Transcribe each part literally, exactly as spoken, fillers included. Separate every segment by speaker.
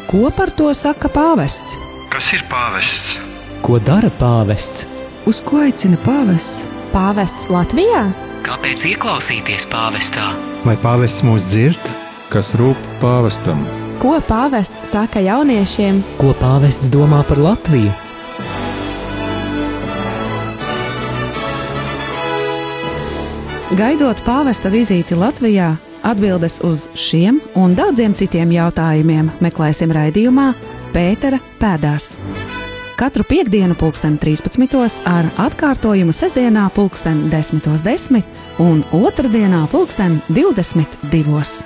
Speaker 1: Ko par to saka pāvests?
Speaker 2: Kas ir pāvests?
Speaker 3: Ko dara pāvests?
Speaker 1: Uz ko aicina pāvests?
Speaker 4: Pāvests Latvijā?
Speaker 5: Kāpēc ieklausīties pāvestā?
Speaker 2: Vai pāvests mūs dzird?
Speaker 6: Kas rūp pāvestam?
Speaker 4: Ko pāvests saka jauniešiem?
Speaker 3: Ko pāvests domā par Latviju?
Speaker 1: Gaidot pāvesta vizīti Latvijā, atbildes uz šiem un daudziem citiem jautājumiem meklēsim raidījumā Pētera pēdās. Katru piektdienu pulksten trīspadsmitos ar atkārtojumu sestdienā pulksten desmitos desmit un otrdienā pulksten divdesmit divos.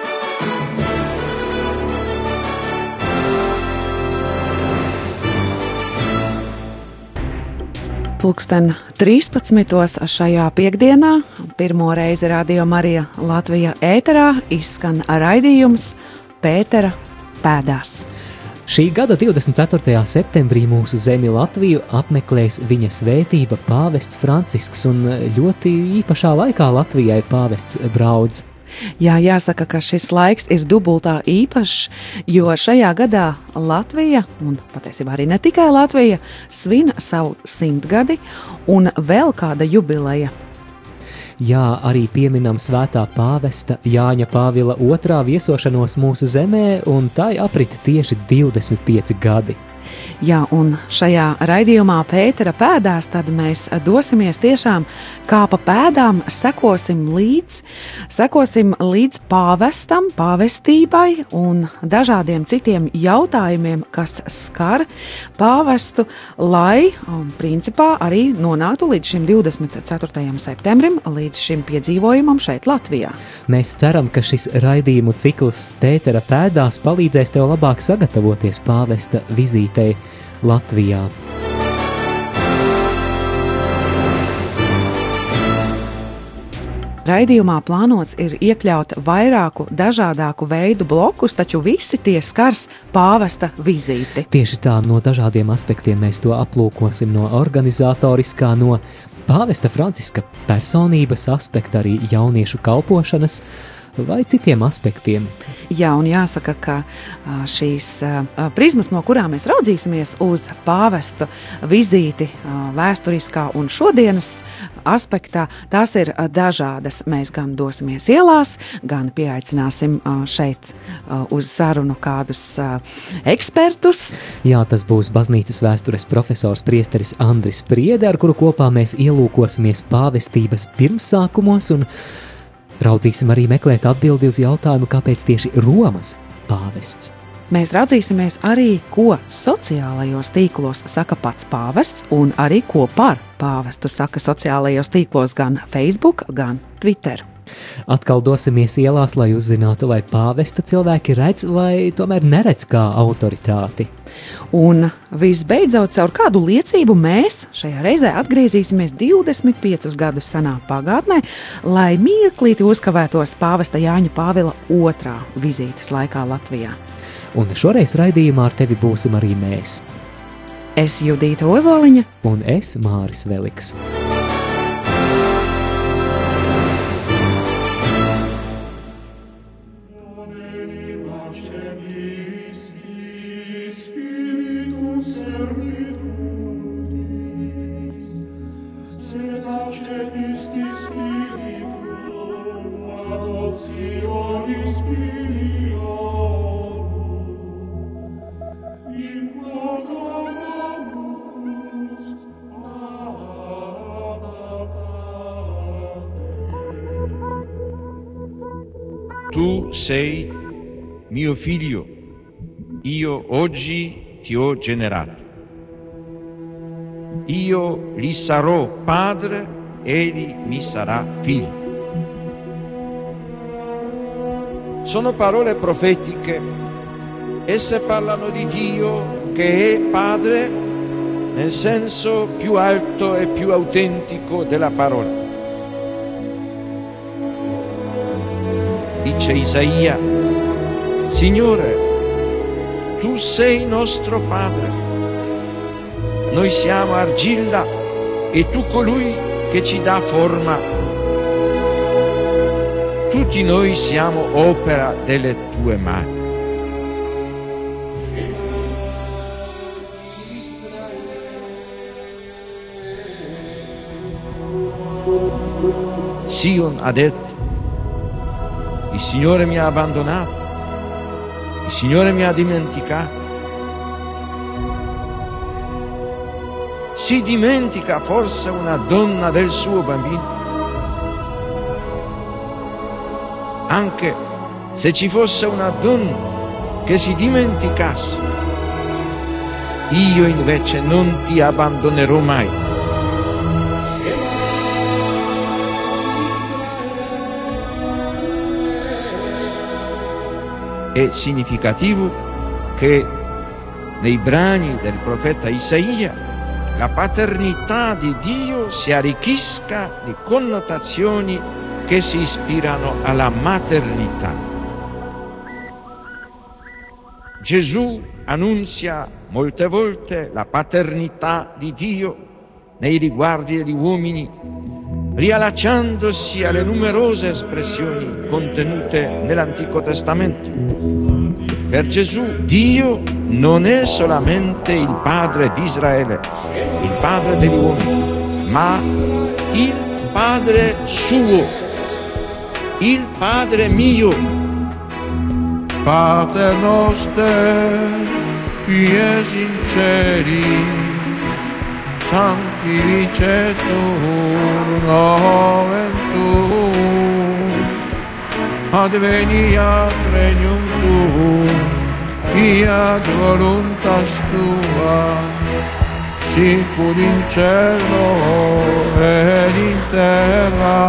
Speaker 1: Pulksten trīspadsmitos šajā piekdienā pirmo reizi Radio Marija Latvija ēterā izskan raidījums Pētera pēdās.
Speaker 3: Šī gada divdesmit ceturtajā septembrī mūsu zemi Latviju apmeklēs viņa svētība pāvests Francisks, un ļoti īpašā laikā Latvijai pāvests braudz.
Speaker 1: Jā, jāsaka, ka šis laiks ir dubultā īpašs, jo šajā gadā Latvija, un patiesībā arī ne tikai Latvija, svin savu simtgadi un vēl kāda jubileja.
Speaker 3: Jā, arī pieminam svētā pāvesta Jāņa Pāvila otrā viesošanos mūsu zemē, un tai aprita tieši divdesmit pieci gadi.
Speaker 1: Jā, un šajā raidījumā Pētera pēdās tad mēs dosimies tiešām kā pa pēdām, sekosim līdz, sekosim līdz pāvestam, pāvestībai un dažādiem citiem jautājumiem, kas skar pāvestu, lai, un, principā, arī nonāktu līdz šim divdesmit ceturtajam septembrim, līdz šim piedzīvojumam šeit Latvijā.
Speaker 3: Mēs ceram, ka šis raidījumu cikls Pētera pēdās palīdzēs tev labāk sagatavoties pāvesta vizītei Latvijā.
Speaker 1: Raidījumā plānots ir iekļaut vairāku dažādāku veidu blokus, taču visi tie skars pāvesta vizīti.
Speaker 3: Tieši tā, no dažādiem aspektiem mēs to aplūkosim, no organizatoriskā, no pāvesta Franciska personības aspekta, arī jauniešu kalpošanas vai citiem aspektiem.
Speaker 1: Jā, un jāsaka, ka šīs prizmas, no kurām mēs raudzīsimies uz pāvestu vizīti vēsturiskā un šodienas aspektā, tās ir dažādas. Mēs gan dosimies ielās, gan pieaicināsim šeit uz sarunu kādus ekspertus.
Speaker 3: Jā, tas būs baznīcas vēstures profesors priesteris Andris Priede, ar kuru kopā mēs ielūkosimies pāvestības pirmsākumos un raudzīsim arī meklēt atbildi uz jautājumu, kāpēc tieši Romas pāvests.
Speaker 1: Mēs raudzīsimies arī, ko sociālajos tīklos saka pats pāvests un arī ko par pāvestu saka sociālajos tīklos gan Facebook, gan Twitter.
Speaker 3: Atkal dosimies ielās, lai uzzinātu, vai pāvesta cilvēki redz vai tomēr neredz kā autoritāti.
Speaker 1: Un visbeidzot, caur kādu liecību mēs šajā reizē atgriezīsimies divdesmit piecus gadus senā pagātnē, lai mirklīti uzkavētos pāvesta Jāņa Pāvila otrā vizītes laikā Latvijā.
Speaker 3: Un šoreiz raidījumā ar tevi būsim arī mēs.
Speaker 1: Es Judīta Ozoliņa.
Speaker 3: Un es Māris Veliks.
Speaker 7: Tu sei mio figlio, io oggi ti ho generato. Io gli sarò padre, egli mi sarà figlio. Sono parole profetiche, esse parlano di Dio che è padre nel senso più alto e più autentico della parola. Dice Isaia: Signore, tu sei nostro Padre, noi siamo argilla e tu colui che ci dà forma. Tutti noi siamo opera delle tue mani. Zion ha detto: il Signore mi ha abbandonato, il Signore mi ha dimenticato. Si dimentica forse una donna del suo bambino? Anche se ci fosse una donna che si dimenticasse, io invece non ti abbandonerò mai. È significativo che nei brani del profeta Isaia la paternità di Dio si arricchisca di connotazioni che si ispirano alla maternità. Gesù annunzia molte volte la paternità di Dio nei riguardi degli uomini, riallacciandosi alle numerose espressioni contenute nell'Antico Testamento. Per Gesù Dio non è solamente il Padre di Israele, il Padre degli uomini, ma il Padre suo, il Padre mio.
Speaker 8: Pater noster, qui es in celi, sanctificetur nomen tuum, adveniat regnum tuum, fiat voluntas tua, sicur in cielo ed in terra.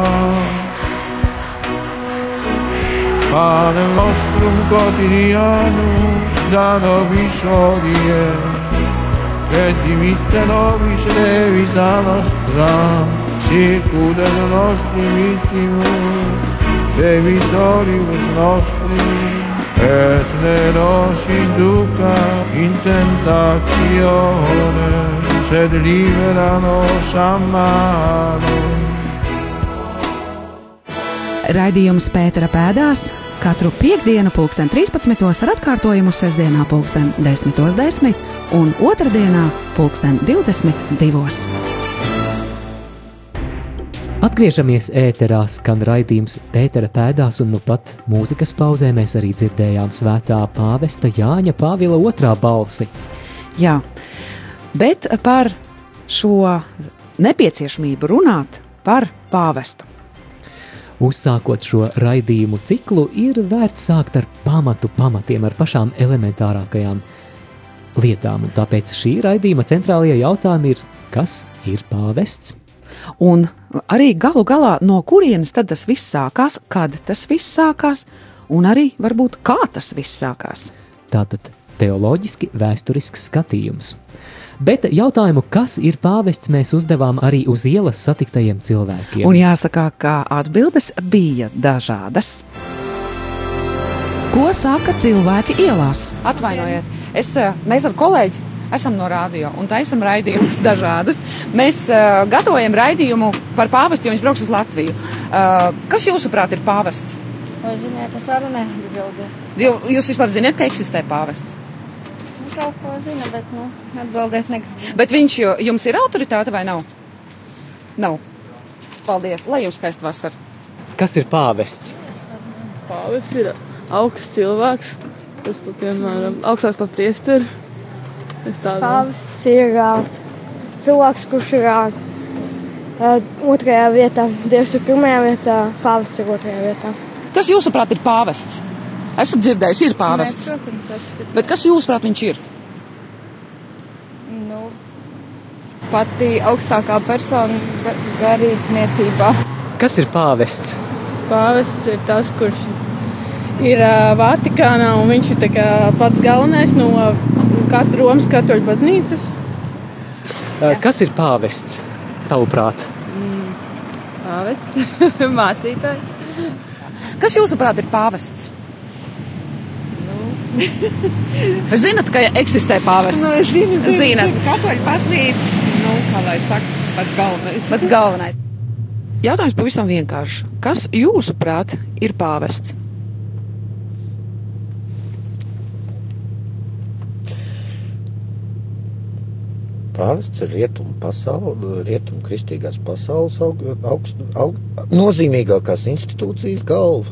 Speaker 8: Pane nostrum quotidianum da nobis hodie, et dimitte nobis debita nostra, sicur et nostri vittimus, debitoribus nostri, et ne nos induca in tentatione, sed libera nos a malo.
Speaker 1: Raidījums Pētera pēdās katru piektdienu pulksten trīspadsmitos ar atkārtojumu sestdienā pulksten desmitos desmit un otrdienā pulksten divdesmit divos.
Speaker 3: Atgriežamies ēterā, skan raidījums Pētera pēdās, un nu pat mūzikas pauzē mēs arī dzirdējām svētā pāvesta Jāņa Pāvila otrā balsi.
Speaker 1: Jā, bet par šo nepieciešamību runāt par pāvestu.
Speaker 3: Uzsākot šo raidījumu ciklu, ir vērts sākt ar pamatu pamatiem, ar pašām elementārākajām lietām. Un tāpēc šī raidījuma centrālajie jautājumi ir, kas ir pāvests?
Speaker 1: Un arī galu galā, no kurienes tad tas viss sākās, kad tas viss sākās, un arī varbūt kā tas viss sākās.
Speaker 3: Tātad teoloģiski vēsturisks skatījums. Bet jautājumu, kas ir pāvests, mēs uzdevām arī uz ielas satiktajiem cilvēkiem.
Speaker 1: Un jāsaka, ka atbildes bija dažādas. Ko saka cilvēki ielās? Atvainojiet, es, mēs ar kolēģi esam no radio un taisam raidījumus dažādas. Mēs uh, gatavojam raidījumu par pāvestu, jo viņš brauks uz Latviju. Uh, kas jūsuprāt ir pāvests?
Speaker 9: Vai ziniet, es varu neatbildēt.
Speaker 1: Jo, jūs vispār ziniet, ka eksistē pāvests?
Speaker 9: Kaut ko zina, bet, nu, atbildēt negribu.
Speaker 1: Bet viņš jums ir autoritāte vai nav? Nav. Paldies, lai jums skaista vasara.
Speaker 3: Kas ir pāvests?
Speaker 10: Pāvests ir augsts cilvēks, kas, pa, piemēram, augstāks par priesteri.
Speaker 9: Pāvests ir uh, cilvēks, kurš ir uh, otrajā vietā. Dievs ir pirmajā vietā, pāvests ir otrajā vietā.
Speaker 1: Kas jūsuprāt ir pāvests? Esat dzirdējis, ir pāvests.
Speaker 9: Nē, protams, esat.
Speaker 1: Bet kas jūsuprāt viņš ir?
Speaker 9: Nu, pati augstākā persona garīdzniecībā.
Speaker 3: Kas ir pāvests?
Speaker 10: Pāvests ir tas, kurš ir uh, Vatikānā, un viņš ir tā kā pats galvenais no katra Romas katoļu baznīcas.
Speaker 3: Uh, kas ir pāvests, tavuprāt?
Speaker 10: Mm, pāvests, mācītājs.
Speaker 1: Kas jūsuprāt ir pāvests? Zinat, ka eksistē pāvests?
Speaker 11: Nu, es zinu, zinu,
Speaker 1: Zinat.
Speaker 11: zinu, katoļu baznīcas, nu, kā lai saka, pats galvenais.
Speaker 1: Pats galvenais. Jautājums pavisam vienkārši. Kas jūsuprāt ir pāvests?
Speaker 12: Pāvests ir rietumu pasauli, rietumu kristīgās pasaules aug, augst, aug, nozīmīgākās institūcijas galva.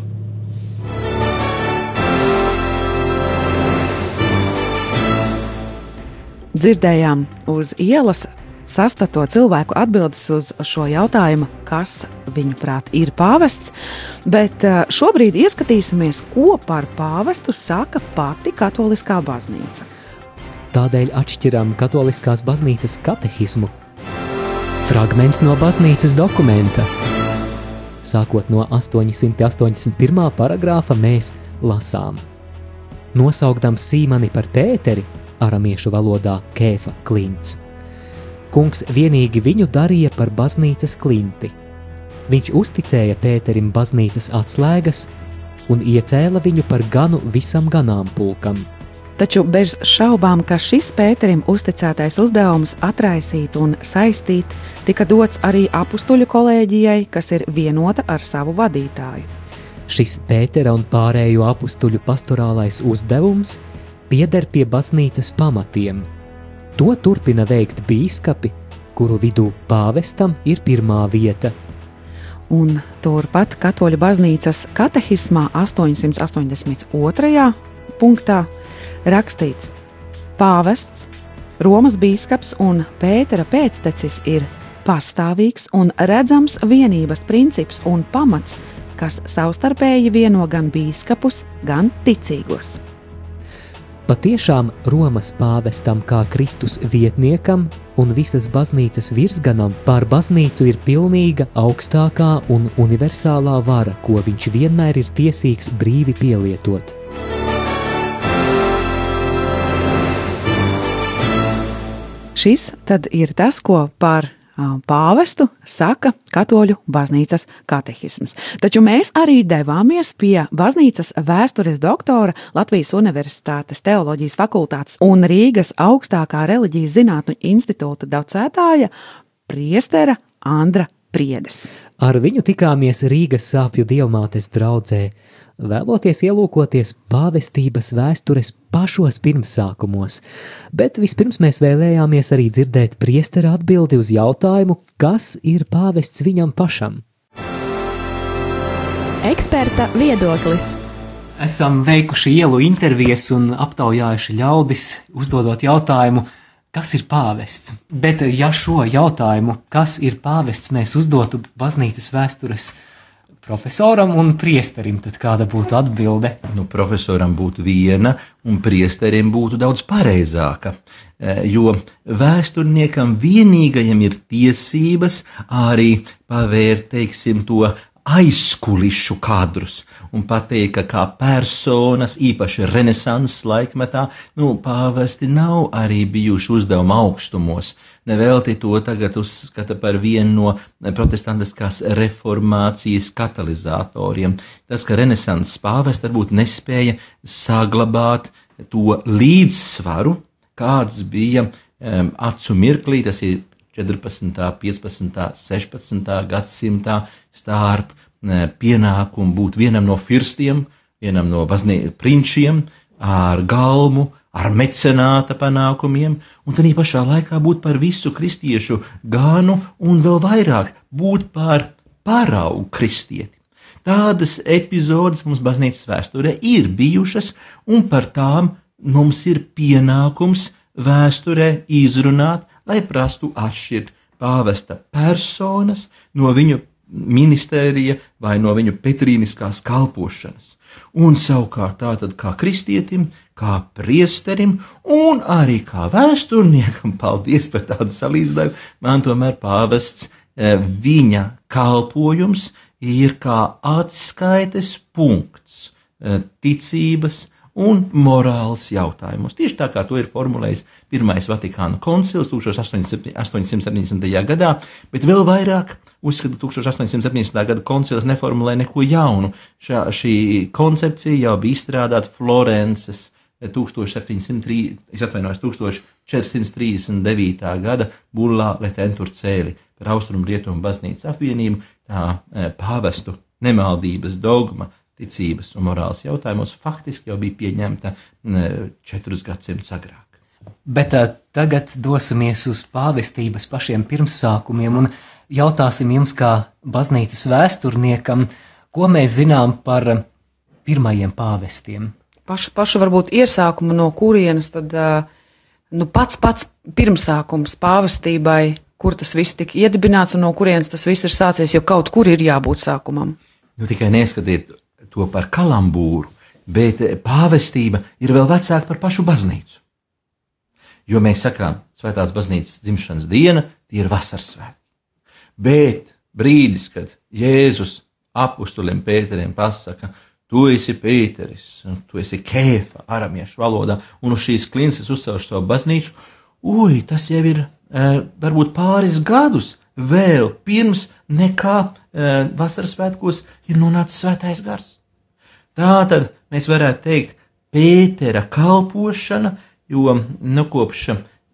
Speaker 1: Dzirdējām uz ielas sastato cilvēku atbildes uz šo jautājumu, kas viņuprāt ir pāvests, bet šobrīd ieskatīsimies, ko par pāvestu saka pati katoliskā baznīca.
Speaker 3: Tādēļ atšķiram katoliskās baznīcas katehismu. Fragments no baznīcas dokumenta. Sākot no astoņsimt astoņdesmit pirmā paragrāfa mēs lasām. Nosaukdam Sīmani par Pēteri, aramiešu valodā Kēfa klints. Kungs vienīgi viņu darīja par baznīcas klinti. Viņš uzticēja Pēterim baznīcas atslēgas un iecēla viņu par ganu visam ganāmpulkam.
Speaker 1: Taču bez šaubām, ka šis Pēterim uzticētais uzdevums atraisīt un saistīt tika dots arī apustuļu kolēģijai, kas ir vienota ar savu vadītāju.
Speaker 3: Šis Pētera un pārējo apustuļu pastorālais uzdevums pieder pie baznīcas pamatiem. To turpina veikt bīskapi, kuru vidū pāvestam ir pirmā vieta.
Speaker 1: Un turpat Katoļu baznīcas katehismā astoņsimt astoņdesmit otrajā punktā rakstīts: Pāvests, Romas bīskaps un Pētera pēctecis ir pastāvīgs un redzams vienības princips un pamats, kas savstarpēji vieno gan bīskapus, gan ticīgos.
Speaker 3: Patiešām Romas pāvestam kā Kristus vietniekam un visas baznīcas virsganam pār baznīcu ir pilnīga, augstākā un universālā vara, ko viņš vienmēr ir tiesīgs brīvi pielietot.
Speaker 1: Šis tad ir tas, ko par pāvestu saka Katoļu baznīcas katehisms. Taču mēs arī devāmies pie baznīcas vēstures doktora, Latvijas Universitātes teoloģijas fakultātes un Rīgas augstākā reliģijas zinātņu institūta docētāja priestera Andra Priedes.
Speaker 3: Ar viņu tikāmies Rīgas Sāpju Dievmātes draudzē, vēloties ielūkoties pāvestības vēstures pašos pirmsākumos, bet vispirms mēs vēlējāmies arī dzirdēt priestera atbildi uz jautājumu, kas ir pāvests viņam pašam.
Speaker 4: Eksperta viedoklis.
Speaker 3: Esam veikuši ielu intervijas un aptaujājuši ļaudis, uzdodot jautājumu, kas ir pāvests. Bet ja šo jautājumu, kas ir pāvests, mēs uzdotu baznīcas vēstures profesoram un priesterim, tad kāda būtu atbilde?
Speaker 13: Nu, profesoram būtu viena, un priesterim būtu daudz pareizāka, jo vēsturniekam vienīgajam ir tiesības arī pavērt, teiksim, to aizkulišu kadrus un pateikt, ka kā personas, īpaši renesanses laikmetā, nu, pāvesti nav arī bijuši uzdevuma augstumos. Nevelti to tagad uzskata par vienu no protestantiskās reformācijas katalizatoriem. Tas, ka renesanses pāvests varbūt nespēja saglabāt to līdzsvaru, kāds bija um, acu mirklī, tas ir četrpadsmitā, piecpadsmitā, sešpadsmitā gadsimtā starp ne, pienākumu būt vienam no firstiem, vienam no baznī, prinčiem, ar galmu, ar mecenāta panākumiem, un tad pašā laikā būt par visu kristiešu gānu un vēl vairāk būt par paraugu kristieti. Tādas epizodes mums baznīcas vēsturē ir bijušas, un par tām mums ir pienākums vēsturē izrunāt, lai prastu atšķirt pāvesta personas no viņu ministērija vai no viņu petrīniskās kalpošanas. Un savukārt tātad kā kristietim, kā priesterim un arī kā vēsturniekam, paldies par tādu salīdzinājumu, man tomēr pāvests, viņa kalpojums ir kā atskaites punkts ticības un morāls jautājumos. Tieši tā kā to ir formulējis Pirmais Vatikāna koncils tūkstoš astoņsimt septiņdesmitajā gadā, bet vēl vairāk uzskata tūkstoš astoņsimt septiņdesmitā gada koncils neformulē neko jaunu. Šā, šī koncepcija jau bija izstrādāta Florences tūkstoš četrsimt trīsdesmit devītā gada bullā Letentur Cēli par Austrumu Rietumu baznīcas apvienību, tā pāvestu nemaldības dogma ticības un morāls jautājumos faktiski jau bija pieņemta četrus gadsimtus agrāk.
Speaker 3: Bet uh, tagad dosimies uz pāvestības pašiem pirmsākumiem un jautāsim jums kā baznīcas vēsturniekam, ko mēs zinām par uh, pirmajiem pāvestiem.
Speaker 1: Pašu, pašu varbūt iesākumu, no kurienes tad uh, nu pats pats pirmsākums pāvestībai, kur tas viss tika iedibināts un no kurienes tas viss ir sācies, jo kaut kur ir jābūt sākumam.
Speaker 13: Nu tikai neskatiet to par kalambūru, bet pāvestība ir vēl vecāka par pašu baznīcu. Jo mēs sakām, svētās baznīcas dzimšanas diena, tie ir vasaras svētki. Bet brīdis, kad Jēzus apustuļiem Pēteriem pasaka, tu esi Pēteris, tu esi Kēfa aramiešu valodā, un uz šīs klinces uzcelšu savu baznīcu, uj, tas jau ir e, varbūt pāris gadus vēl pirms nekā e, vasaras svētkos ir nonācis svētais gars. Tātad mēs varētu teikt Pētera kalpošana, jo nu kopš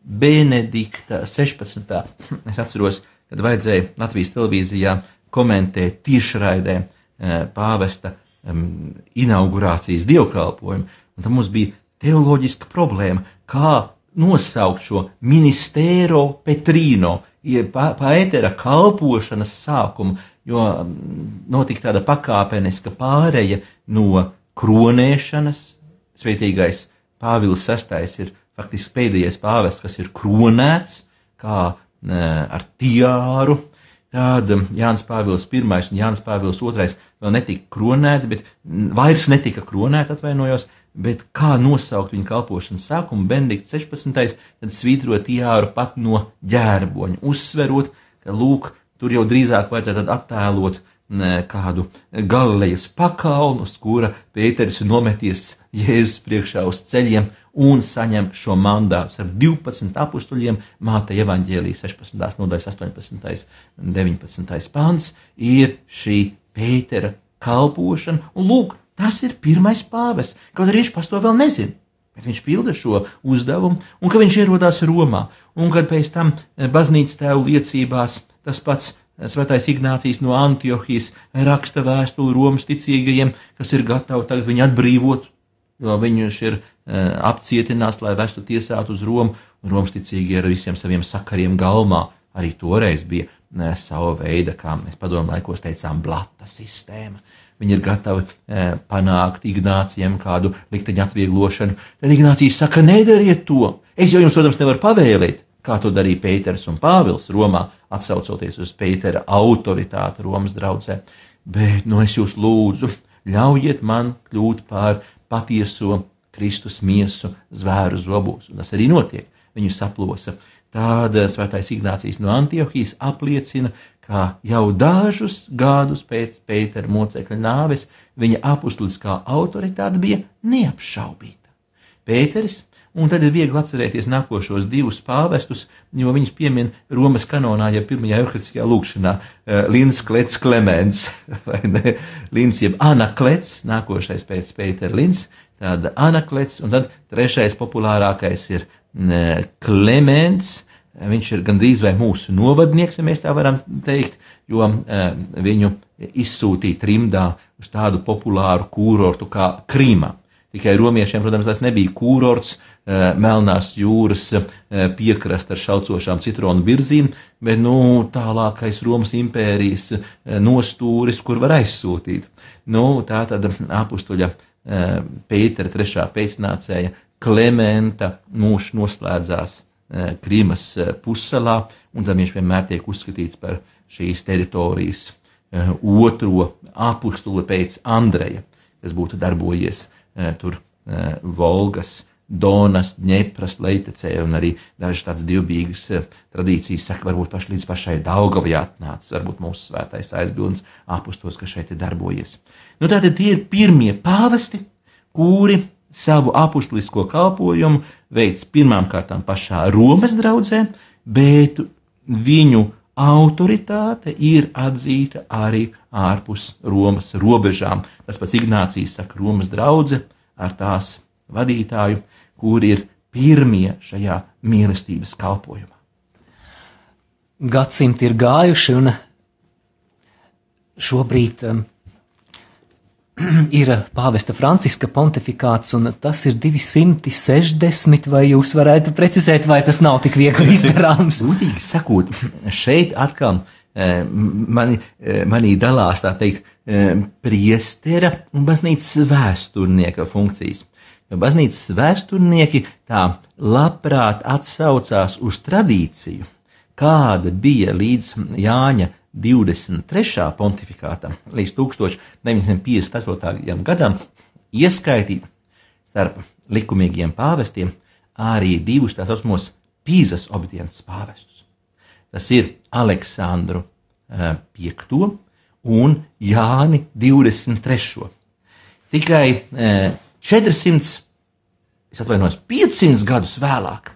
Speaker 13: Benedikta sešpadsmitā es atceros, kad vajadzēja Latvijas televīzijā komentēt tiešraidē e, pāvesta um, inaugurācijas dievkalpojumu, un tam mums bija teoloģiska problēma, kā nosaukt šo ministēro Petrīno, Pētera kalpošanas sākumu, jo notika tāda pakāpeniska pāreja no kronēšanas. Svētīgais Pāvils sestais ir faktiski pēdējais pāvests, kas ir kronēts, kā ne, ar tiāru. Tad Jānis Pāvils pirmais un Jānis Pāvils otrais vēl netika kronēti, bet vairs netika kronēti, atvainojos, bet kā nosaukt viņa kalpošanas sākumu, Benedikts sešpadsmitais, tad svītrot tiāru pat no ģērboņa, uzsverot, ka lūk, tur jau drīzāk vajadzētu attēlot ne, kādu Galilejas pakalnu, uz kura Pēteris ir nometies Jēzus priekšā uz ceļiem un saņem šo mandātu ar divpadsmit apustuļiem. Mātei evaņģēlijas sešpadsmitais nodaļas astoņpadsmitais un deviņpadsmitais pants ir šī Pētera kalpošana, un lūk, tas ir pirmais pāvests, kaut arī viņš pats to vēl nezina, bet viņš pilda šo uzdevumu, un ka viņš ierodās Romā, un kad pēc tam baznīcas tēvu liecībās tas pats Svētais Ignācijs no Antiohijas raksta vēstuli Romas ticīgajiem, kas ir gatavi tagad viņu atbrīvot, jo viņš ir e, apcietināts, lai vestu tiesāt uz Romu, un Romas ticīgie ar visiem saviem sakariem galmā arī toreiz bija ne, sava veida, kā mēs padomu laikos teicām, blata sistēma. Viņi ir gatavi e, panākt Ignācijam kādu likteņa atvieglošanu. Tad Ignācijs saka, nedariet to. Es jau jums, protams, nevaru pavēlēt, kā to darīja Pēters un Pāvils Romā, atsaucoties uz Pētera autoritāti Romas draudzē. Bet, nu, es jūs lūdzu, ļaujiet man kļūt par patieso Kristus miesu zvēru zobos. Un tas arī notiek. Viņu saplosa. Tāda Svētais Ignācijs no Antiohijas apliecina, ka jau dažus gadus pēc Pētera mocekļa nāves viņa apustuliskā autoritāte bija neapšaubīta. Pēteris, un tad ir viegli atcerēties nākošos divus pāvestus, jo viņus piemin Romas kanonā, ja pirmajā euharistiskajā lūkšanā, Lins Klets Klemens, vai ne, Lins jeb Anaklets, nākošais pēc Pētera Lins, tāda Anaklets, un tad trešais populārākais ir Klemens. Viņš ir gandrīz vai mūsu novadnieks, ja mēs tā varam teikt, jo viņu izsūtīja trimdā uz tādu populāru kūrortu kā Krīma. Tikai romiešiem, protams, tas nebija kūrorts, Melnās jūras piekrast ar šaucošām citronu virzīm, bet, nu, tālākais Romas impērijas nostūris, kur var aizsūtīt. Nu, tā tad apustuļa Pētera trešā pēcnācēja Klementa mūžs noslēdzās Krīmas pussalā, un tad viņš vienmēr tiek uzskatīts par šīs teritorijas otro apustuli pēc Andreja, kas būtu darbojies tur Volgas, Donas, Ņepras, Leitecē, un arī dažas tādas divbīgas tradīcijas saka, varbūt paši līdz pašai Daugavai atnācis, varbūt mūsu svētais aizbildnis apustulis, kas šeit ir darbojies. Nu tātad tie ir pirmie pāvesti, kuri savu apustulisko kalpojumu veids pirmām kārtām pašā Romas draudzē, bet viņu autoritāte ir atzīta arī ārpus Romas robežām. Tas pats Ignācijs saka, Romas draudze ar tās vadītāju, kur ir pirmie šajā mīlestības kalpojumā.
Speaker 3: Gadsimti ir gājuši, un šobrīd um, ir pāvesta Franciska pontifikāts, un tas ir divi simti sešdesmit, vai jūs varētu precizēt, vai tas nav tik viegli izdarāms?
Speaker 13: Gudīgi sakot, šeit atkal mani, manī dalās, tā teikt, priestera un baznīcas vēsturnieka funkcijas. Jo baznīcas vēsturnieki tā labprāt atsaucās uz tradīciju, kāda bija līdz Jāņa divdesmit trešā pontifikātam, līdz tūkstoš deviņsimt piecdesmit astotajam gadam, ieskaitīt starp likumīgiem pāvestiem arī divus tā saucamos Pīzas obediences pāvestus. Tas ir Aleksandru piekto un Jāni divdesmit trešo. Tikai četrsimt, es atvainojos, piecsimt gadus vēlāk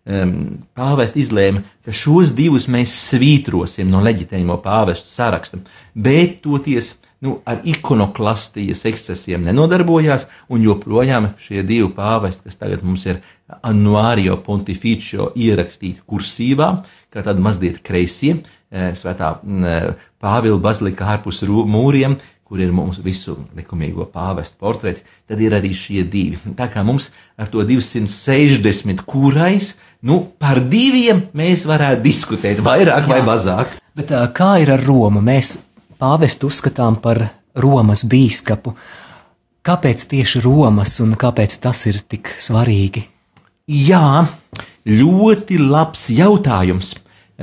Speaker 13: pāvesti izlēma, ka šos divus mēs svītrosim no leģitīmo pāvestu saraksta, bet toties nu, ar ikonoklastijas ekscesiem nenodarbojās, un joprojām šie divi pāvesti, kas tagad mums ir Annuario Pontificio ierakstīti kursīvā, kā tāda mazliet kreisie, svētā Pāvila bazilika ārpus mūriem, kur ir mums visu likumīgo pāvestu portreti, tad ir arī šie divi. Tā kā mums ar to divsimt sešdesmit kurais, nu, par diviem mēs varētu diskutēt, vairāk vai mazāk.
Speaker 3: Bet kā ir ar Romu? Mēs pāvestu uzskatām par Romas bīskapu. Kāpēc tieši Romas un kāpēc tas ir tik svarīgi?
Speaker 13: Jā, ļoti labs jautājums,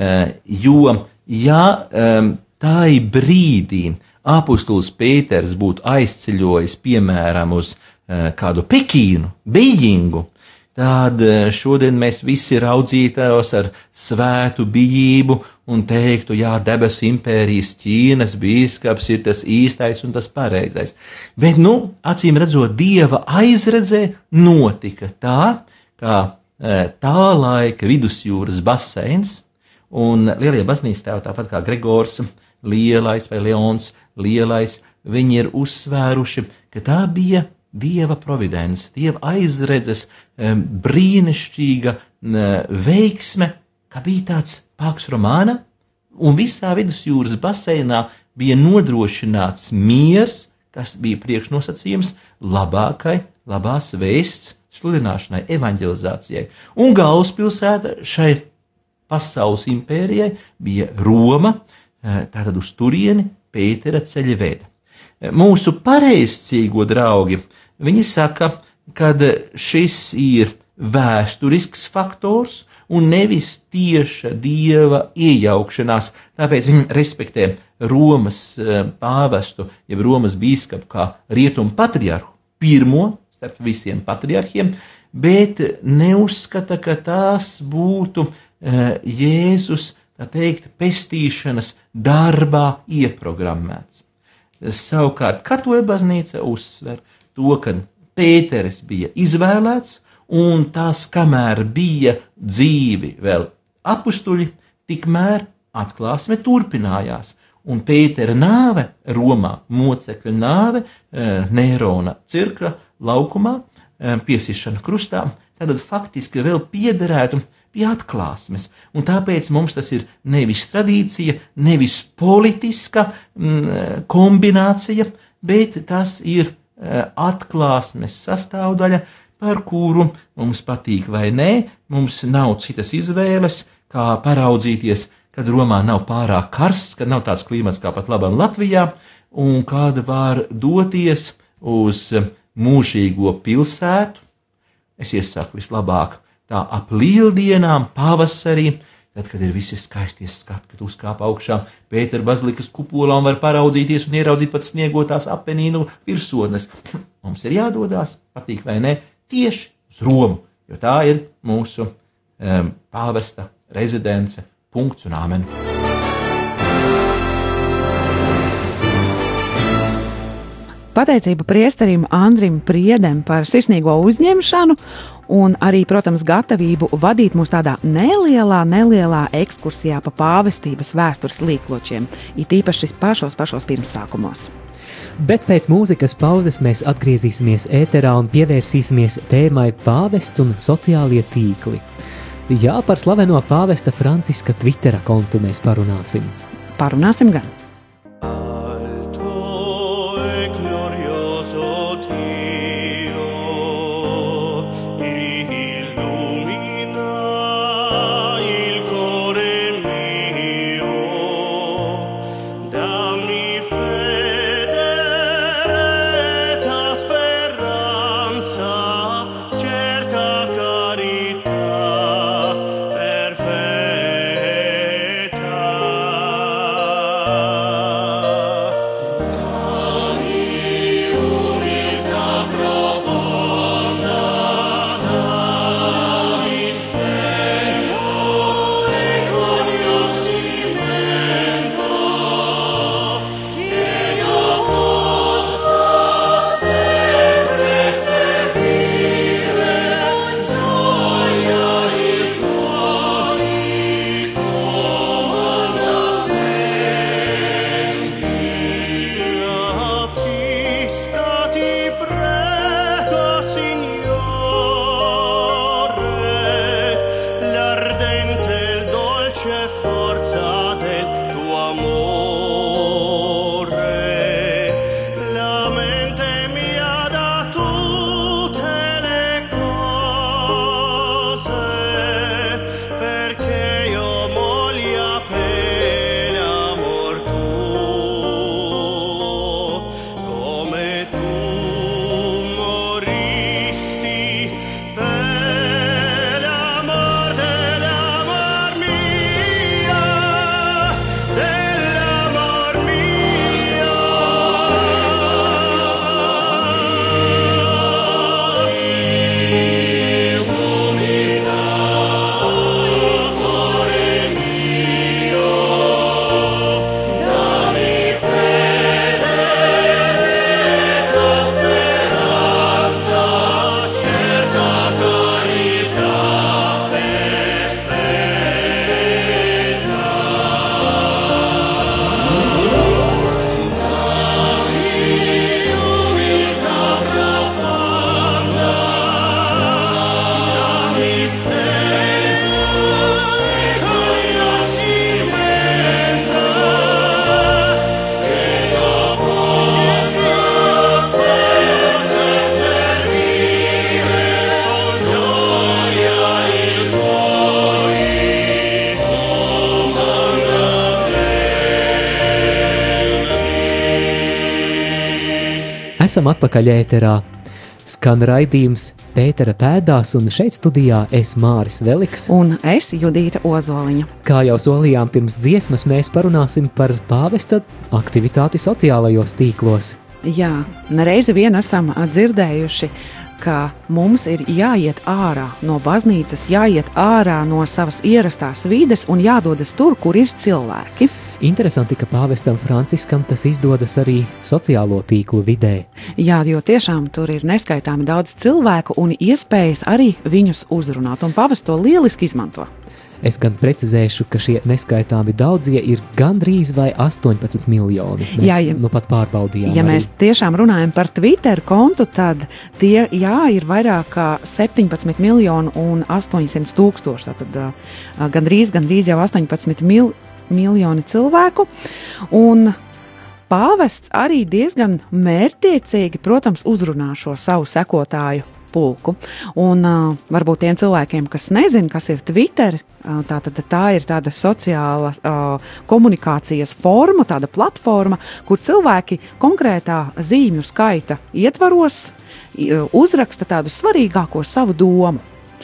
Speaker 13: jo, ja tai brīdī apustulis Pēters būtu aizceļojis, piemēram, uz kādu Pekīnu, Beijingu, tad šodien mēs visi raudzītos ar svētu bijību un teiktu, jā, debesu impērijas Ķīnas bīskaps ir tas īstais un tas pareizais. Bet, nu, acīm redzot, Dieva aizredzē notika tā, kā tā laika vidusjūras baseins un lielie baznīcas tēvi, tāpat kā Gregors Lielais vai Leons Lielais, viņi ir uzsvēruši, ka tā bija Dieva providence, Dieva aizredzes brīnišķīga veiksme, ka bija tāds Pax Romana, un visā vidusjūras baseinā bija nodrošināts miers, kas bija priekšnosacījums labākai, labās vēsts sludināšanai, evaņģelizācijai. Un galvaspilsēta šai pasaules impērijai bija Roma, tātad uz turieni Pētera ceļa veda. Mūsu pareizcīgo draugi, viņi saka, ka šis ir vēsturisks faktors un nevis tieša Dieva iejaukšanās, tāpēc viņi respektē Romas pāvestu, jeb Romas bīskapu kā rietumu patriarhu, pirmo starp visiem patriarhiem, bet neuzskata, ka tās būtu Jēzus, tā teikt, pestīšanas darbā ieprogrammēts. Savukārt, katoļu baznīca uzsver to, ka Pēteris bija izvēlēts, un tas, kamēr bija dzīvi vēl apustuļi, tikmēr atklāsme turpinājās. Un Pētera nāve Romā, mocekļa nāve, Nērona cirkļa laukumā, piesišana krustā, tad faktiski vēl piederētu pie atklāsmes, un tāpēc mums tas ir nevis tradīcija, nevis politiska mm, kombinācija, bet tas ir uh, atklāsmes sastāvdaļa, par kuru mums patīk vai nē, mums nav citas izvēles, kā paraudzīties, kad Romā nav pārāk karsts, kad nav tāds klimats kā pat labam Latvijā, un kad var doties uz mūžīgo pilsētu. Es iesaku vislabāk tā ap lieldienām, pavasarī, tad, kad ir visi skaistie skati, kad uzkāp augšā Pētera bazilikas kupolā un var paraudzīties un ieraudzīt pat sniegotās Apenīnu virsotnes. Mums ir jādodās, patīk vai ne, tieši uz Romu, jo tā ir mūsu um, pāvesta rezidence, punkts un āmen.
Speaker 1: Pateicība priesterim Andrim Priedem par sirsnīgo uzņemšanu un arī, protams, gatavību vadīt mūs tādā nelielā, nelielā ekskursijā pa pāvestības vēstures līkločiem, it īpaši pašos pašos pirmsākumos.
Speaker 3: Bet pēc mūzikas pauzes mēs atgriezīsimies ēterā un pievērsīsimies tēmai pāvests un sociālie tīkli. Jā, par slaveno pāvesta Franciska Twittera kontu mēs parunāsim.
Speaker 1: Parunāsim gan.
Speaker 14: Alto e glorioso
Speaker 3: Esam atpakaļ ēterā. Skan raidījums Pētera pēdās, un šeit studijā es Māris Veliks.
Speaker 1: Un es Judīta Ozoliņa.
Speaker 3: Kā jau solījām pirms dziesmas, mēs parunāsim par pāvesta aktivitāti sociālajos tīklos.
Speaker 1: Jā, reizi vien esam dzirdējuši, ka mums ir jāiet ārā no baznīcas, jāiet ārā no savas ierastās vides un jādodas tur, kur ir cilvēki.
Speaker 3: Interesanti, ka pāvestam Franciskam tas izdodas arī sociālo tīklu vidē.
Speaker 1: Jā, jo tiešām tur ir neskaitāmi daudz cilvēku un iespējas arī viņus uzrunāt, un pāvests to lieliski izmanto.
Speaker 3: Es gan precizēšu, ka šie neskaitāmi daudzie ir gandrīz vai astoņpadsmit miljoni. Mēs jā, ja, nu pat pārbaudījām.
Speaker 1: Ja
Speaker 3: arī.
Speaker 1: Mēs tiešām runājam par Twitter kontu, tad tie, jā, ir vairāk kā septiņpadsmit miljoni un astoņsimt tūkstoši. Tātad uh, gandrīz, gandrīz jau astoņpadsmit mil, miljoni cilvēku. Un pāvests arī diezgan mērķtiecīgi, protams, uzrunā šo savu sekotāju pulku. Un uh, varbūt tiem cilvēkiem, kas nezin, kas ir Twitter, uh, tā, tad, tā ir tāda sociāla uh, komunikācijas forma, tāda platforma, kur cilvēki konkrētā zīmju skaita ietvaros uh, uzraksta tādu svarīgāko savu domu.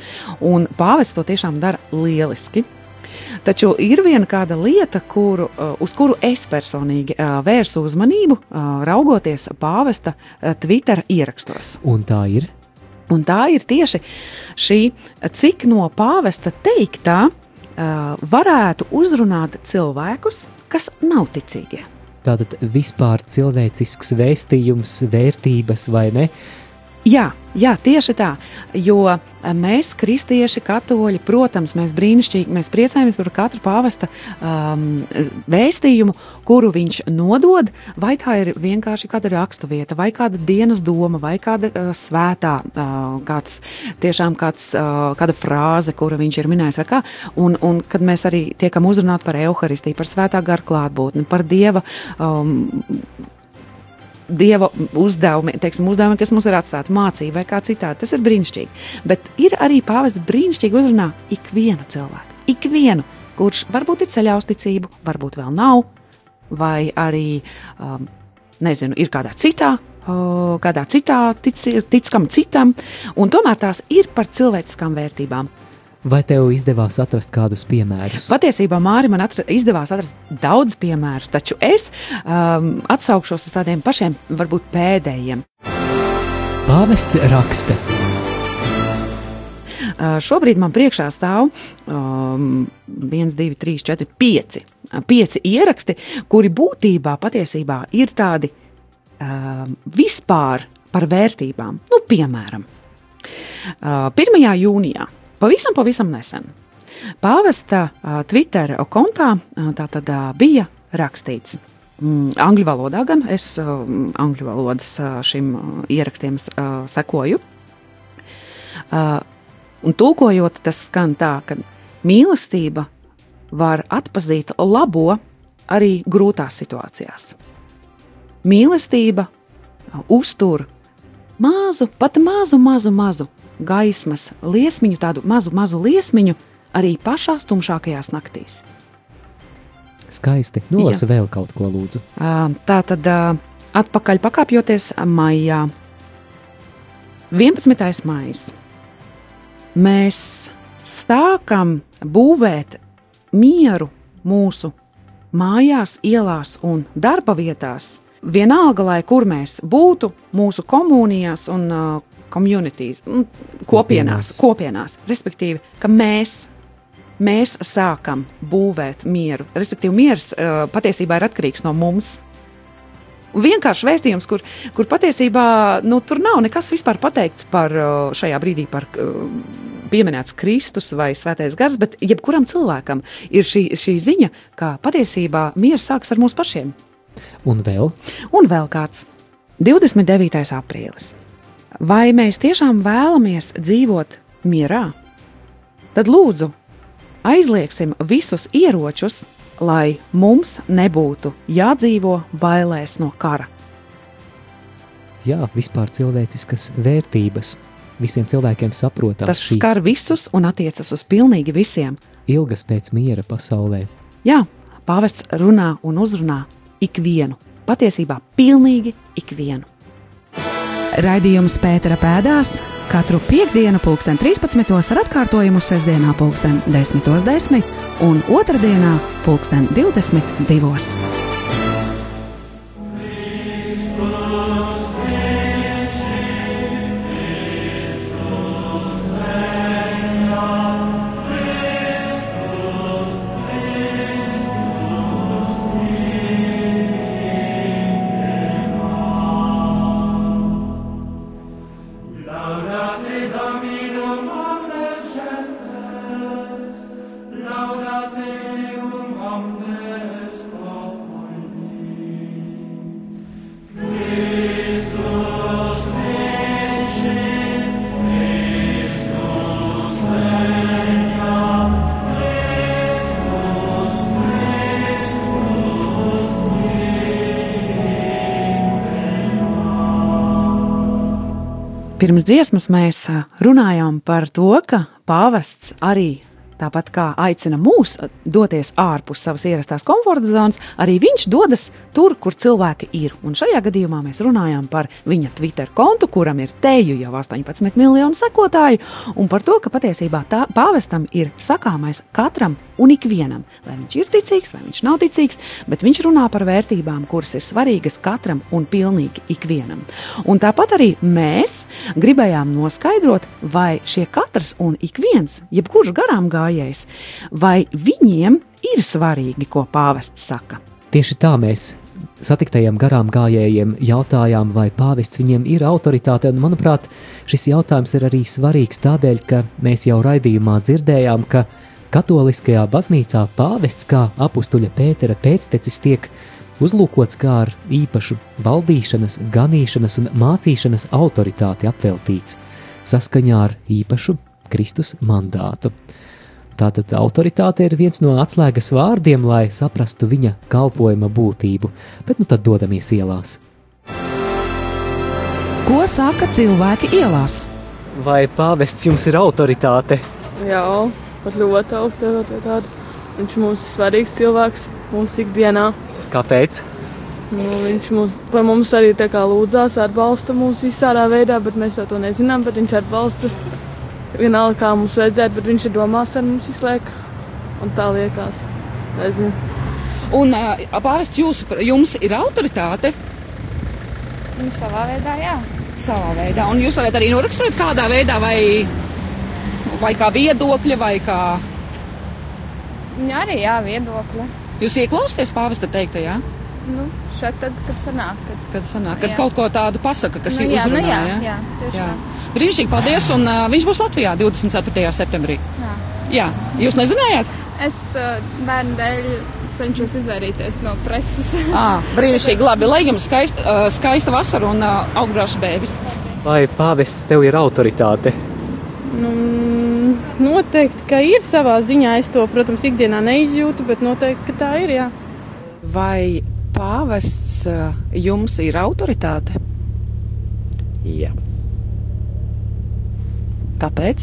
Speaker 1: Un pāvests to tiešām dara lieliski. Taču ir viena kāda lieta, kuru, uh, uz kuru es personīgi uh, vērsu uzmanību, uh, raugoties pāvesta uh, Twitter ierakstos.
Speaker 3: Un tā ir?
Speaker 1: Un tā ir tieši šī, cik no pāvesta teiktā uh, varētu uzrunāt cilvēkus, kas nav ticīgie.
Speaker 3: Tātad vispār cilvēcisks vēstījums, vērtības vai ne?
Speaker 1: Jā, jā, tieši tā, jo mēs, kristieši, katoļi, protams, mēs brīnišķīgi, mēs priecājamies par katru pāvesta um, vēstījumu, kuru viņš nodod, vai tā ir vienkārši kāda rakstuvieta, vai kāda dienas doma, vai kāda uh, svētā, uh, kāds, tiešām kāds, uh, kāda frāze, kuru viņš ir minējis, vai kā, un, un kad mēs arī tiekam uzrunāt par Euharistiju, par svētā gara klātbūtni, par Dieva um, Dieva uzdevumi, teiksim, uzdevumi, kas mums ir atstāti mācība vai kā citādi, tas ir brīnišķīgi. Bet ir arī pāvests brīnišķīgi uzrunā ikvienu cilvēku, ikvienu, kurš varbūt ir ceļā uz ticību, varbūt vēl nav, vai arī, um, nezinu, ir kādā citā, uh, kādā citā tic, tickam citam, un tomēr tās ir par cilvēciskām vērtībām.
Speaker 3: Vai tev izdevās atrast kādus piemērus?
Speaker 1: Patiesībā, Māri, man atra, izdevās atrast daudz piemērus, taču es um, atsaukšos uz tādiem pašiem, varbūt pēdējiem.
Speaker 3: Pāvests raksta.
Speaker 1: Uh, šobrīd man priekšā stāv um, viens, divi, trīs, četri, pieci, pieci ieraksti, kuri būtībā patiesībā ir tādi um, vispār par vērtībām. Nu, piemēram, uh, pirmajā jūnijā. Pavisam, pavisam nesen. Pāvesta uh, Twitter kontā uh, tā tad uh, bija rakstīts. Mm, angļu valodā gan, es uh, angļu valodas uh, šim uh, ierakstiem uh, sekoju. Uh, un tulkojot, tas skan tā, ka mīlestība var atpazīt labo arī grūtās situācijās. Mīlestība uh, uztur mazu, pat mazu, mazu, mazu gaismas liesmiņu, tādu mazu, mazu liesmiņu arī pašās tumšākajās naktīs.
Speaker 3: Skaisti. Nolasa vēl kaut ko, lūdzu.
Speaker 1: Tā tad atpakaļ pakāpjoties maijā. vienpadsmitais maijs. Mēs sākam būvēt mieru mūsu mājās, ielās un darba vietās. Vienalga, lai kur mēs būtu, mūsu komunijās un uh, communities, kopienās, kopienās, respektīvi, ka mēs, mēs sākam būvēt mieru, respektīvi miers uh, patiesībā ir atkarīgs no mums. Vienkārši vēstījums, kur, kur patiesībā, nu, tur nav nekas vispār pateikts par uh, šajā brīdī par uh, pieminēts Kristus vai Svētais Gars, bet jebkuram cilvēkam ir šī, šī ziņa, ka patiesībā miers sāks ar mums pašiem.
Speaker 3: Un vēl?
Speaker 1: Un vēl kāds. divdesmit devītais aprīlis. Vai mēs tiešām vēlamies dzīvot mierā? Tad lūdzu, aizliegsim visus ieročus, lai mums nebūtu jādzīvo bailēs no kara.
Speaker 3: Jā, vispār cilvēciskas vērtības. Visiem cilvēkiem saprotams.
Speaker 1: Tas skar visus un attiecas uz pilnīgi visiem.
Speaker 3: Ilgas pēc miera pasaulē.
Speaker 1: Jā, pāvests runā un uzrunā ikvienu. Patiesībā pilnīgi ikvienu. Raidījums Pētera pēdās katru piektdienu pulksten trīspadsmitos ar atkārtojumu sestdienā pulksten desmitos desmit un otrdienā pulksten divdesmit divos. Pirms dziesmas mēs runājām par to, ka pāvests arī tāpat kā aicina mūs doties ārpus savas ierastās komforta zonas, arī viņš dodas tur, kur cilvēki ir. Un šajā gadījumā mēs runājām par viņa Twitter kontu, kuram ir teju jau astoņpadsmit miljonu sekotāju, un par to, ka patiesībā tā, pāvestam ir sakāmais katram un ikvienam. Vai viņš ir ticīgs, vai viņš nav ticīgs, bet viņš runā par vērtībām, kuras ir svarīgas katram un pilnīgi ikvienam. Un tāpat arī mēs gribējām noskaidrot, vai šie katrs un ikviens, jebkurš garām gājējs, vai viņiem ir svarīgi, ko pāvests saka.
Speaker 3: Tieši tā mēs satiktajiem garām gājējiem jautājām, vai pāvests viņiem ir autoritāte, un manuprāt, šis jautājums ir arī svarīgs tādēļ, ka mēs jau raidījumā dzirdējām, ka Katoliskajā baznīcā pāvests kā apustuļa Pētera pēctecis tiek uzlūkots kā ar īpašu valdīšanas, ganīšanas un mācīšanas autoritāti apveltīts, saskaņā ar īpašu Kristus mandātu. Tātad autoritāte ir viens no atslēgas vārdiem, lai saprastu viņa kalpojuma būtību, bet nu tad dodamies ielās.
Speaker 1: Ko saka cilvēki ielās?
Speaker 3: Vai pāvests jums ir autoritāte?
Speaker 10: Jā, pat ļoti autoritāte. Viņš mums ir svarīgs cilvēks mūsu ikdienā.
Speaker 3: Kāpēc?
Speaker 10: Nu, viņš mums, par mums arī tā kā lūdzās, atbalsta mūs visādā veidā, bet mēs jau to nezinām, bet viņš atbalsta vienalga, kā mums vajadzētu, bet viņš ir domās ar mums visu laiku, un tā liekas. Nezinu.
Speaker 11: Un uh, pāvests jūs, jums ir autoritāte?
Speaker 14: Nu, savā veidā, jā.
Speaker 11: Savā veidā. Un jūs varat arī noraksturot kādā veidā, vai, vai kā viedokļa, vai kā...
Speaker 14: Jā, arī jā, viedokļa.
Speaker 11: Jūs ieklausties pāvesta teiktajā?
Speaker 14: Nu, šeit tad, kad sanāk. Kad,
Speaker 11: kad sanāk, kad
Speaker 14: jā.
Speaker 11: kaut ko tādu pasaka, kas
Speaker 14: nu,
Speaker 11: ir
Speaker 14: jā,
Speaker 11: uzrunā,
Speaker 14: nu, jā,
Speaker 11: jā?
Speaker 14: Jā, tieši
Speaker 11: jā.
Speaker 14: tā.
Speaker 11: Brīnišķīgi, paldies, un uh, viņš būs Latvijā divdesmit ceturtajā septembrī.
Speaker 14: Jā.
Speaker 11: Jā, jūs nezinājāt?
Speaker 14: Es uh, bērnu dēļ cenšos izvairīties no preses.
Speaker 11: À, brīnišķīgi, labi, lai jums skaist, uh, skaista vasara un uh, augbrāšs bēbis.
Speaker 3: Vai pāvests tev ir autoritāte?
Speaker 10: Nu, noteikti, ka ir savā ziņā. Es to, protams, ikdienā neizjūtu, bet noteikti, ka tā ir, jā.
Speaker 1: Vai pāvests uh, jums ir autoritāte?
Speaker 12: Jā.
Speaker 1: Kāpēc?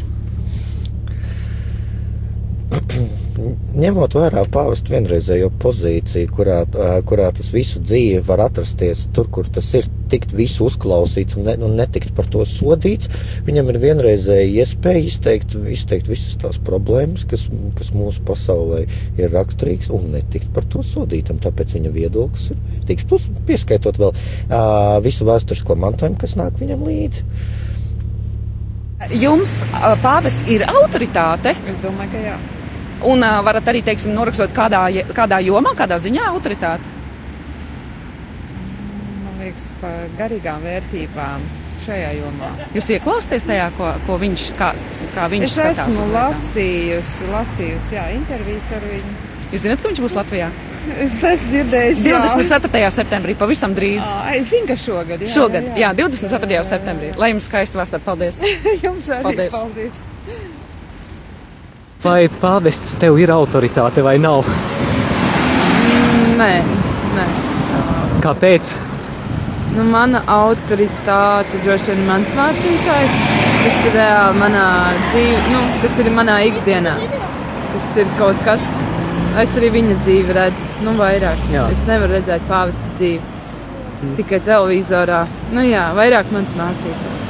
Speaker 12: Ņemot vērā pāvesta vienreizējo pozīciju, kurā, kurā tas visu dzīvi var atrasties tur, kur tas ir, tikt visu uzklausīts un, ne, un netikt par to sodīts, viņam ir vienreizēja iespēja izteikt, izteikt visas tās problēmas, kas, kas mūsu pasaulē ir raksturīgs, un netikt par to sodītam, tāpēc viņa viedoklis ir vērtīgs. Plus pieskaitot vēl uh, visu vēsturisko mantojumu, kas nāk viņam līdzi.
Speaker 11: Jums uh, pāvests ir autoritāte? Es domāju, ka jā.
Speaker 7: Un uh, varat arī, teiksim, norakstot kādā, kādā jomā, kādā ziņā autoritāti?
Speaker 11: Man liekas, par garīgām vērtībām šajā jomā.
Speaker 7: Jūs ieklausties tajā, ko, ko viņš, kā, kā viņš
Speaker 11: es
Speaker 7: skatās?
Speaker 11: Es esmu lasījusi, lasījusi, jā, intervijas ar viņu.
Speaker 7: Jūs zināt, ka viņš būs Latvijā?
Speaker 11: Es esmu dzirdējis, jā.
Speaker 7: divdesmit ceturtajā septembrī, pavisam drīz.
Speaker 11: À, es zinu, ka šogad, jā.
Speaker 7: Šogad,
Speaker 11: jā,
Speaker 7: jā, divdesmit ceturtajā septembrī. Lai jums skaisti vasara, paldies.
Speaker 11: Jums arī paldies. paldies.
Speaker 3: Vai pāvests tev ir autoritāte vai nav?
Speaker 10: Nē, nē.
Speaker 3: Kāpēc?
Speaker 10: Nu, mana autoritāte droši vien mans mācītājs, kas ir reāli manā dzīve, nu, kas ir manā ikdienā. Tas ir kaut kas, es arī viņa dzīvi redzu, nu vairāk. Jā. Es nevaru redzēt pāvesta dzīvi. Tikai televizorā. Nu jā, vairāk mans mācītājs.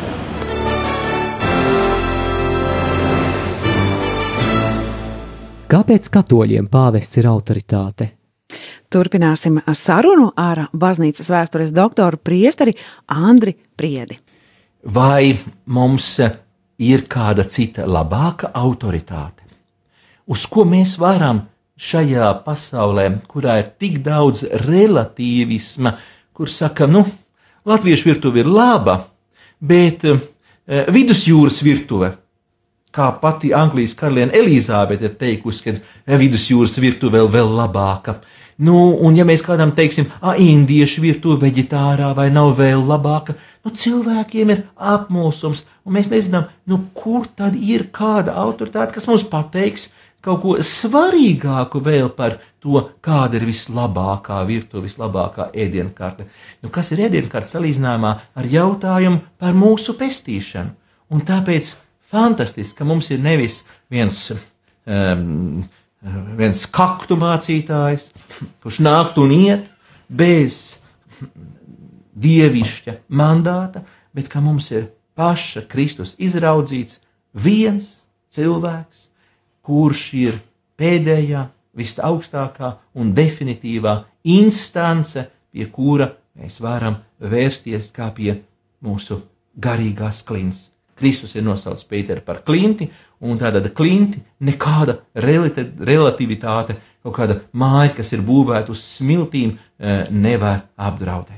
Speaker 3: Kāpēc katoļiem pāvests ir autoritāte?
Speaker 1: Turpināsim sarunu ar baznīcas vēstures doktoru priesteri Andri Priedi.
Speaker 13: Vai mums ir kāda cita labāka autoritāte? Uz ko mēs varam šajā pasaulē, kurā ir tik daudz relatīvisma, kur saka, nu, latviešu virtuve ir laba, bet uh, vidusjūras virtuve, kā pati Anglijas karaliene Elizābete ir teikusi, ka vidusjūras virtuve vēl, vēl labāka. Nu, un ja mēs kādam teiksim, a, indiešu virtuve veģetārā vai nav vēl labāka, nu, cilvēkiem ir apmulsums, un mēs nezinām, nu, kur tad ir kāda autoritāte, kas mums pateiks kaut ko svarīgāku vēl par to, kāda ir vislabākā virtuve, vislabākā ēdienkarte. Nu, kas ir ēdienkarte salīdzinājumā ar jautājumu par mūsu pestīšanu? Un tāpēc fantastiski, ka mums ir nevis viens, um, viens kaktu mācītājs, kurš nākt un iet bez dievišķa mandāta, bet ka mums ir paša Kristus izraudzīts viens cilvēks, kurš ir pēdējā, visaugstākā un definitīvā instance, pie kura mēs varam vērsties kā pie mūsu garīgās klints. Kristus ir nosaucis Pēteru par klinti, un tātad klinti nekāda relativitāte, kaut kāda māja, kas ir būvēta uz smiltīm, nevar apdraudēt.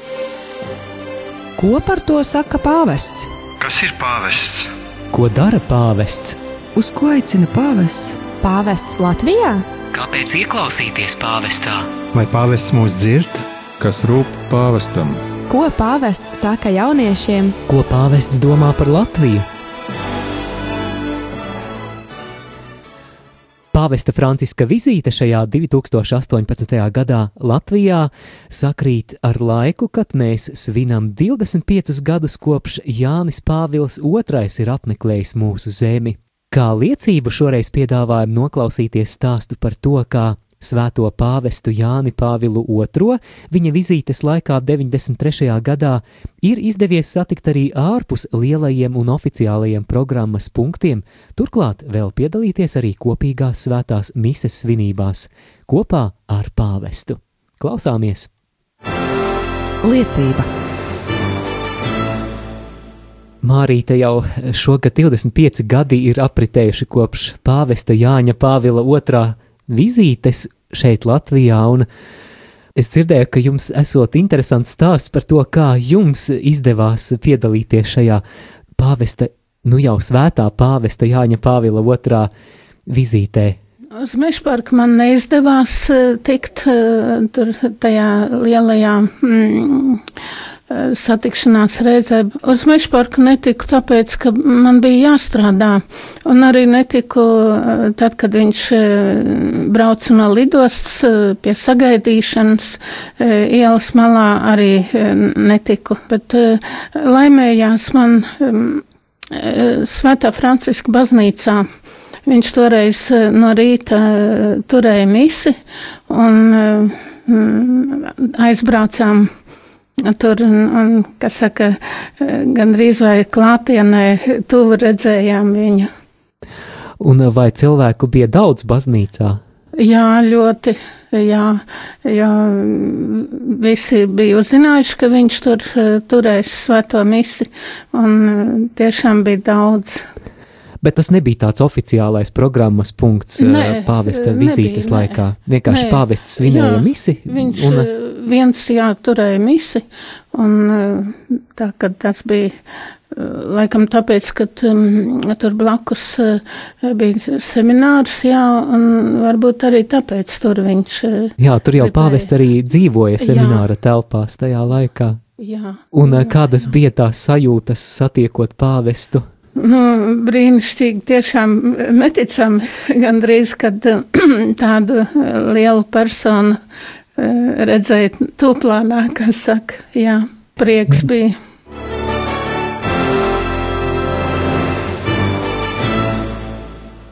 Speaker 4: Ko par to saka pāvests?
Speaker 2: Kas ir pāvests?
Speaker 3: Ko dara pāvests?
Speaker 4: Uz ko aicina pāvests? Pāvests Latvijā?
Speaker 5: Kāpēc ieklausīties pāvestā?
Speaker 2: Vai pāvests mūs dzird?
Speaker 6: Kas rūp pāvestam?
Speaker 4: Ko pāvests saka jauniešiem?
Speaker 3: Ko pāvests domā par Latviju? Pāvesta Franciska vizīte šajā divi tūkstoši astoņpadsmitajā gadā Latvijā sakrīt ar laiku, kad mēs svinam divdesmit piecus gadus kopš Jānis Pāvils otrais ir apmeklējis mūsu zemi. Kā liecību šoreiz piedāvājam noklausīties stāstu par to, kā svēto pāvestu Jāni Pāvilu otro viņa vizītes laikā deviņdesmit trešajā gadā ir izdevies satikt arī ārpus lielajiem un oficiālajiem programmas punktiem, turklāt vēl piedalīties arī kopīgās svētās mises svinībās kopā ar pāvestu. Klausāmies!
Speaker 4: Liecība.
Speaker 3: Mārīte, jau šogad divdesmit pieci gadi ir apritējuši kopš pāvesta Jāņa Pāvila otrā vizītes šeit Latvijā, un es dzirdēju, ka jums esot interesants stāsts par to, kā jums izdevās piedalīties šajā pāvesta, nu jau svētā pāvesta Jāņa Pāvila otrā vizītē.
Speaker 15: Uz Mežparku man neizdevās tikt tur tajā lielajā mm, satikšanās reizē. Uz Mežparku netiku tāpēc, ka man bija jāstrādā, un arī netiku tad, kad viņš brauca no lidostas pie sagaidīšanas ielas malā, arī netiku, bet laimējās man Svētā Franciska baznīcā. Viņš toreiz no rīta turēja misi un aizbraucām tur, un, un, kas saka, gandrīz vai klātienē tuvu redzējām viņu.
Speaker 3: Un vai cilvēku bija daudz baznīcā?
Speaker 15: Jā, ļoti, jā, jā, visi bija uzzinājuši, ka viņš tur turēs svēto misi, un tiešām bija daudz.
Speaker 3: Bet tas nebija tāds oficiālais programmas punkts ne, pāvesta vizītes nebija, laikā. Vienkārši ne, pāvests svinēja jā, misi.
Speaker 15: Viņš un... viens, jā, turēja misi, un tā, kad tas bija, laikam tāpēc, ka um, tur blakus uh, bija seminārs, jā, un varbūt arī tāpēc tur viņš... Uh,
Speaker 3: jā, tur jau pāvests arī dzīvoja semināra jā. telpās tajā laikā.
Speaker 15: Jā.
Speaker 3: Un jā. Kādas bija tās sajūtas satiekot pāvestu?
Speaker 15: Nu, brīnišķīgi, tiešām neticami gandrīz, kad tādu lielu personu redzēt tūplānā, kā saka, jā, prieks bija.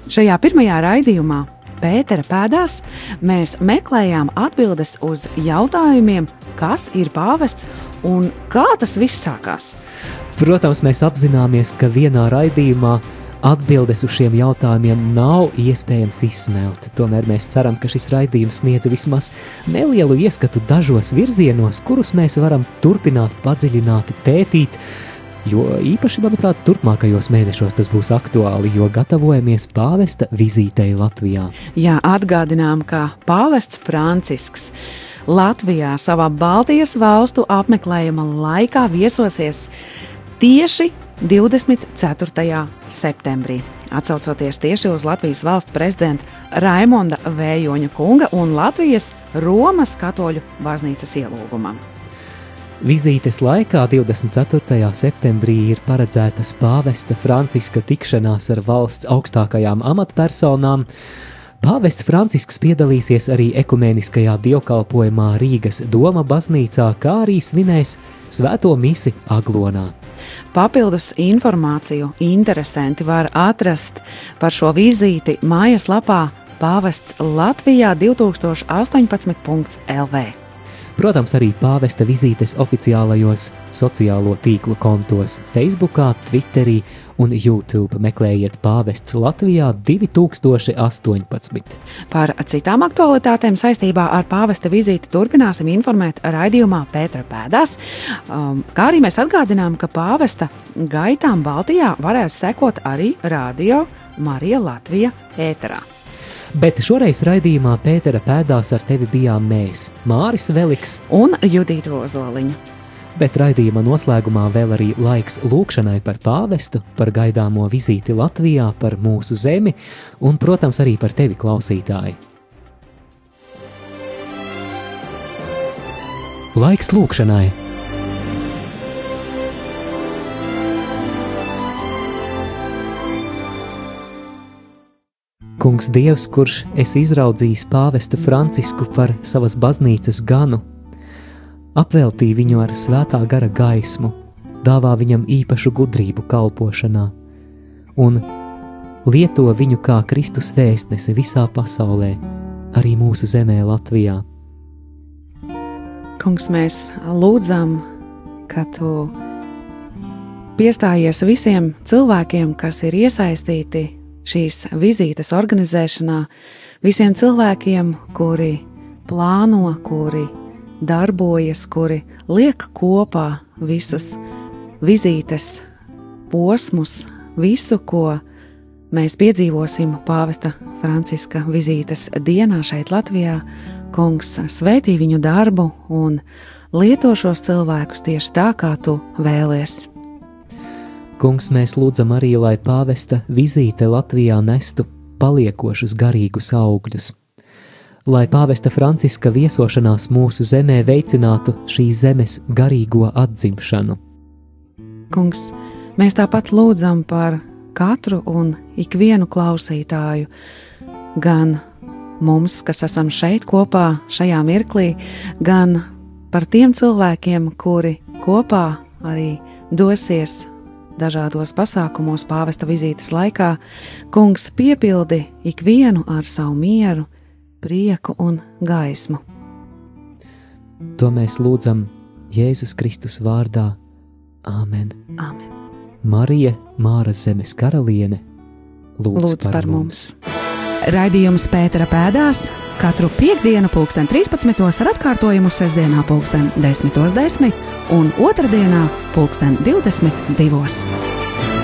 Speaker 1: Šajā pirmajā raidījumā Pētera pēdās mēs meklējām atbildes uz jautājumiem, kas ir pāvests un kā tas viss sākās.
Speaker 3: Protams, mēs apzināmies, ka vienā raidījumā atbildes uz šiem jautājumiem nav iespējams izsmelt. Tomēr mēs ceram, ka šis raidījums sniedz vismaz nelielu ieskatu dažos virzienos, kurus mēs varam turpināt padziļināti pētīt, jo īpaši, manuprāt, turpmākajos mēnešos tas būs aktuāli, jo gatavojamies pāvesta vizītei Latvijā.
Speaker 1: Jā, atgādinām, ka pāvests Francisks Latvijā savā Baltijas valstu apmeklējuma laikā viesosies tieši divdesmit ceturtajā septembrī, atsaucoties tieši uz Latvijas valsts prezidenta Raimonda Vējoņa kunga un Latvijas Romas katoļu baznīcas ielūgumam.
Speaker 3: Vizītes laikā divdesmit ceturtajā septembrī ir paredzētas pāvesta Franciska tikšanās ar valsts augstākajām amatpersonām. Pāvests Francisks piedalīsies arī ekumeniskajā dievkalpojumā Rīgas Doma baznīcā, kā arī svinēs svēto misi Aglonā.
Speaker 1: Papildus informāciju interesanti var atrast par šo vizīti mājaslapā Pāvests Latvijā divi tūkstoši astoņpadsmit punkts el vē.
Speaker 3: Protams, arī pāvesta vizītes oficiālajos sociālo tīklu kontos Facebookā, Twitterī un YouTube. Meklējiet Pāvests Latvijā divi tūkstoši astoņpadsmit.
Speaker 1: Par citām aktualitātēm saistībā ar pāvesta vizīti turpināsim informēt raidījumā Pētera pēdās, um, kā arī mēs atgādinām, ka pāvesta gaitām Baltijā varēs sekot arī Radio Marija Latvija ēterā.
Speaker 3: Bet šoreiz raidījumā Pētera pēdās ar tevi bijām mēs, Māris Veliks
Speaker 1: un Judīta Ozoliņa.
Speaker 3: Bet raidījuma noslēgumā vēl arī laiks lūkšanai par pāvestu, par gaidāmo vizīti Latvijā, par mūsu zemi un, protams, arī par tevi, klausītāji. Laiks lūkšanai. Kungs Dievs, kurš esi izraudzījis pāvestu Francisku par savas baznīcas ganu, apveltī viņu ar svētā gara gaismu, dāvā viņam īpašu gudrību kalpošanā un lieto viņu kā Kristus vēstnesi visā pasaulē, arī mūsu zemē Latvijā.
Speaker 1: Kungs, mēs lūdzam, ka tu piestājies visiem cilvēkiem, kas ir iesaistīti šīs vizītes organizēšanā, visiem cilvēkiem, kuri plāno, kuri darbojas, kuri liek kopā visus vizītes posmus, visu, ko mēs piedzīvosim pāvesta Franciska vizītes dienā šeit Latvijā. Kungs, svētī viņu darbu un lieto šos cilvēkus tieši tā, kā tu vēlies.
Speaker 3: Kungs, mēs lūdzam arī, lai pāvesta vizīte Latvijā nestu paliekošus garīgus augļus, lai pāvesta Franciska viesošanās mūsu zemē veicinātu šīs zemes garīgo atzimšanu.
Speaker 1: Kungs, mēs tāpat lūdzam par katru un ikvienu klausītāju, gan mums, kas esam šeit kopā šajā mirklī, gan par tiem cilvēkiem, kuri kopā arī dosies dažādos pasākumos pāvesta vizītes laikā. Kungs, piepildi ikvienu ar savu mieru, prieku un gaismu.
Speaker 3: To mēs lūdzam Jēzus Kristus vārdā. Āmen.
Speaker 1: Āmen.
Speaker 3: Marija, Māras zemes karaliene, lūdz, lūdz par, par mums.
Speaker 4: mums. Raidījums Pētera pēdās katru piektdienu pulksten trīspadsmitos ar atkārtojumu sestdienā pulksten desmitos desmit un otrdienā pulksten divdesmit divos.